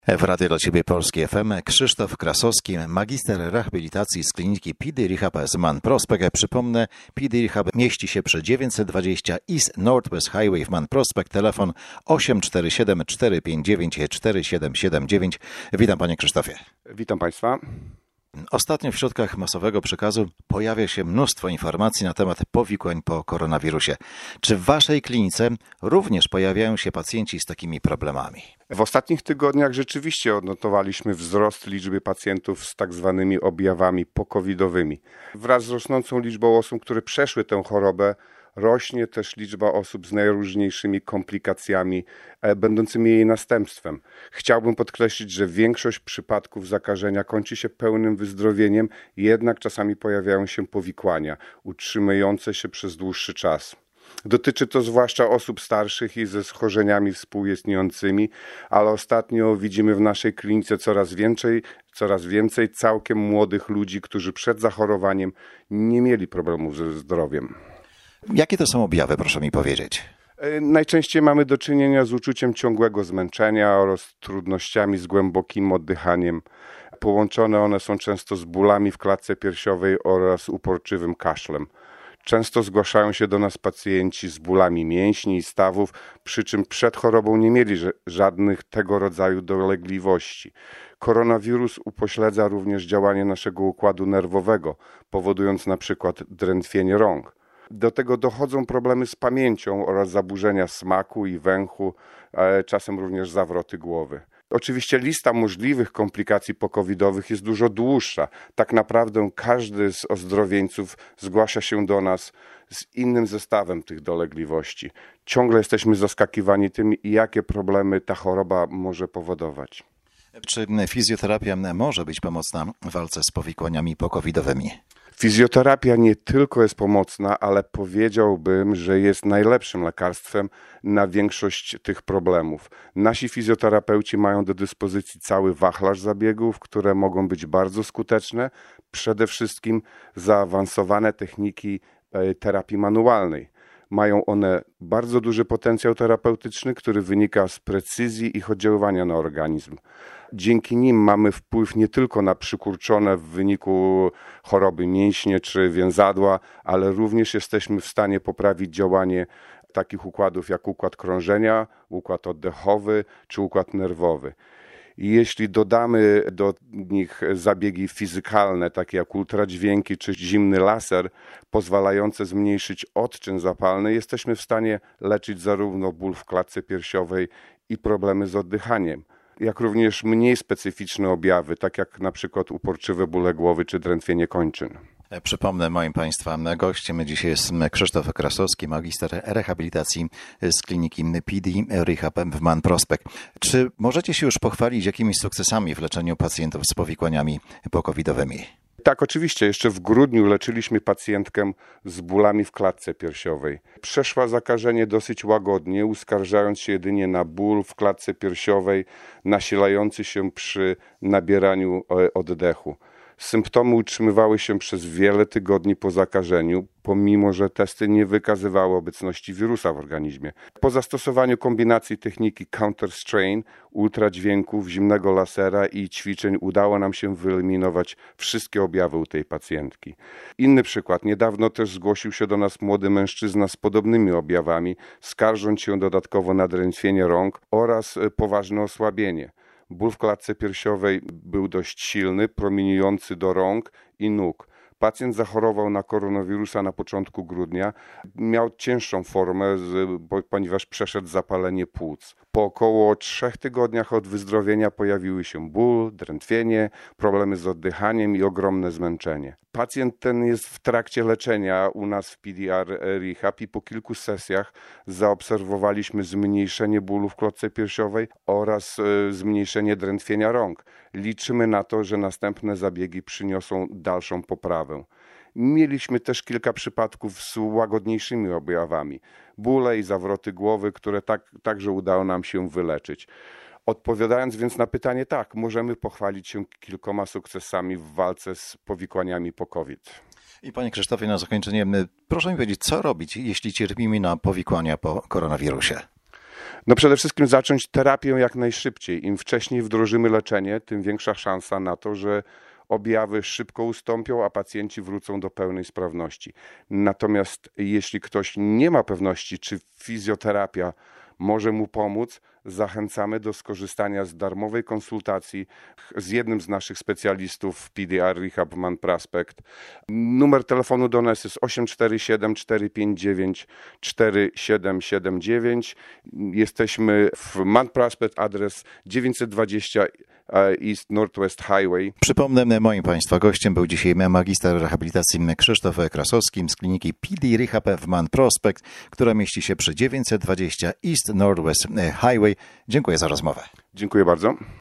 W Radio dla Ciebie Polskie FM Krzysztof Krasowski, magister rehabilitacji z kliniki PD Rehab z Man Prospect. Przypomnę, PD Rehab mieści się przy 920 East Northwest Highway w Man Prospect. Telefon 847 459 4779. Witam Panie Krzysztofie. Witam Państwa. Ostatnio w środkach masowego przekazu pojawia się mnóstwo informacji na temat powikłań po koronawirusie. Czy w Waszej klinice również pojawiają się pacjenci z takimi problemami? W ostatnich tygodniach rzeczywiście odnotowaliśmy wzrost liczby pacjentów z tak zwanymi objawami pokowidowymi. Wraz z rosnącą liczbą osób, które przeszły tę chorobę, rośnie też liczba osób z najróżniejszymi komplikacjami będącymi jej następstwem. Chciałbym podkreślić, że większość przypadków zakażenia kończy się pełnym wyzdrowieniem, jednak czasami pojawiają się powikłania, utrzymujące się przez dłuższy czas. Dotyczy to zwłaszcza osób starszych i ze schorzeniami współistniejącymi, ale ostatnio widzimy w naszej klinice coraz więcej całkiem młodych ludzi, którzy przed zachorowaniem nie mieli problemów ze zdrowiem. Jakie to są objawy, proszę mi powiedzieć? Najczęściej mamy do czynienia z uczuciem ciągłego zmęczenia oraz trudnościami z głębokim oddychaniem. Połączone one są często z bólami w klatce piersiowej oraz uporczywym kaszlem. Często zgłaszają się do nas pacjenci z bólami mięśni i stawów, przy czym przed chorobą nie mieli żadnych tego rodzaju dolegliwości. Koronawirus upośledza również działanie naszego układu nerwowego, powodując na przykład drętwienie rąk. Do tego dochodzą problemy z pamięcią oraz zaburzenia smaku i węchu, czasem również zawroty głowy. Oczywiście lista możliwych komplikacji pokowidowych jest dużo dłuższa. Tak naprawdę każdy z ozdrowieńców zgłasza się do nas z innym zestawem tych dolegliwości. Ciągle jesteśmy zaskakiwani tym, jakie problemy ta choroba może powodować. Czy fizjoterapia może być pomocna w walce z powikłaniami pokowidowymi? Fizjoterapia nie tylko jest pomocna, ale powiedziałbym, że jest najlepszym lekarstwem na większość tych problemów. Nasi fizjoterapeuci mają do dyspozycji cały wachlarz zabiegów, które mogą być bardzo skuteczne. Przede wszystkim zaawansowane techniki terapii manualnej. Mają one bardzo duży potencjał terapeutyczny, który wynika z precyzji ich oddziaływania na organizm. Dzięki nim mamy wpływ nie tylko na przykurczone w wyniku choroby mięśnie czy więzadła, ale również jesteśmy w stanie poprawić działanie takich układów jak układ krążenia, układ oddechowy czy układ nerwowy. I jeśli dodamy do nich zabiegi fizykalne, takie jak ultradźwięki czy zimny laser, pozwalające zmniejszyć odczyn zapalny, jesteśmy w stanie leczyć zarówno ból w klatce piersiowej i problemy z oddychaniem, jak również mniej specyficzne objawy, tak jak na przykład uporczywe bóle głowy czy drętwienie kończyn. Przypomnę, moim Państwa gościem dzisiaj jest Krzysztof Krasowski, magister rehabilitacji z kliniki PD Rehab w Man Prospect. Czy możecie się już pochwalić jakimiś sukcesami w leczeniu pacjentów z powikłaniami pokowidowymi? Tak, oczywiście. Jeszcze w grudniu leczyliśmy pacjentkę z bólami w klatce piersiowej. Przeszła zakażenie dosyć łagodnie, uskarżając się jedynie na ból w klatce piersiowej nasilający się przy nabieraniu oddechu. Symptomy utrzymywały się przez wiele tygodni po zakażeniu, pomimo że testy nie wykazywały obecności wirusa w organizmie. Po zastosowaniu kombinacji techniki counter-strain, ultradźwięków, zimnego lasera i ćwiczeń udało nam się wyeliminować wszystkie objawy u tej pacjentki. Inny przykład. Niedawno też zgłosił się do nas młody mężczyzna z podobnymi objawami, skarżąc się dodatkowo na drętwienie rąk oraz poważne osłabienie. Ból w klatce piersiowej był dość silny, promieniujący do rąk i nóg. Pacjent zachorował na koronawirusa na początku grudnia. Miał cięższą formę, ponieważ przeszedł zapalenie płuc. Po około 3 tygodniach od wyzdrowienia pojawiły się ból, drętwienie, problemy z oddychaniem i ogromne zmęczenie. Pacjent ten jest w trakcie leczenia u nas w PDR Rehab i po kilku sesjach zaobserwowaliśmy zmniejszenie bólu w klatce piersiowej oraz zmniejszenie drętwienia rąk. Liczymy na to, że następne zabiegi przyniosą dalszą poprawę. Mieliśmy też kilka przypadków z łagodniejszymi objawami. Bóle i zawroty głowy, które także udało nam się wyleczyć. Odpowiadając więc na pytanie, tak, możemy pochwalić się kilkoma sukcesami w walce z powikłaniami po COVID. I Panie Krzysztofie, na zakończenie, proszę mi powiedzieć, co robić, jeśli cierpimy na powikłania po koronawirusie? No przede wszystkim zacząć terapię jak najszybciej. Im wcześniej wdrożymy leczenie, tym większa szansa na to, że objawy szybko ustąpią, a pacjenci wrócą do pełnej sprawności. Natomiast jeśli ktoś nie ma pewności, czy fizjoterapia może mu pomóc, zachęcamy do skorzystania z darmowej konsultacji z jednym z naszych specjalistów w PDR Rehab Man Prospect. Numer telefonu do nas jest 847 459 4779. Jesteśmy w Man Prospect, adres 920 East Northwest Highway. Przypomnę, moim Państwa gościem był dzisiaj magister rehabilitacji Krzysztof Krasowski z kliniki PD Rehab w Man Prospect, która mieści się przy 920 East Northwest Highway. Dziękuję za rozmowę. Dziękuję bardzo.